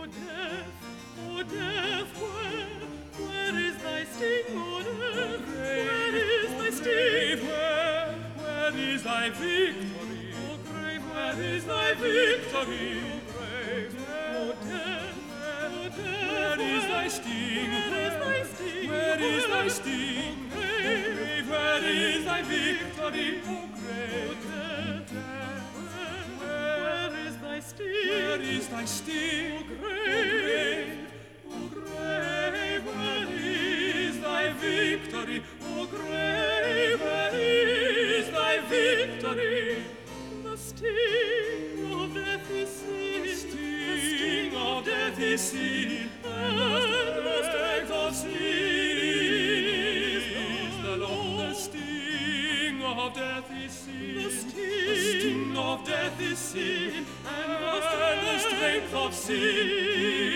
O death, where is thy sting, O death? Where is thy sting? Where is thy victory? O grave, where is thy victory? O grave, O death, where is thy sting? Where is thy sting? Where is thy sting? O grave, where is thy victory? O grave, where is thy sting? Where is thy sting? O grave, where is thy victory? O grave, where is thy victory? The sting of death is seen. The sting of death is seen. And the strength of sin is the Lord. The sting of death is seen. The sting of death is seen. And the strength of sin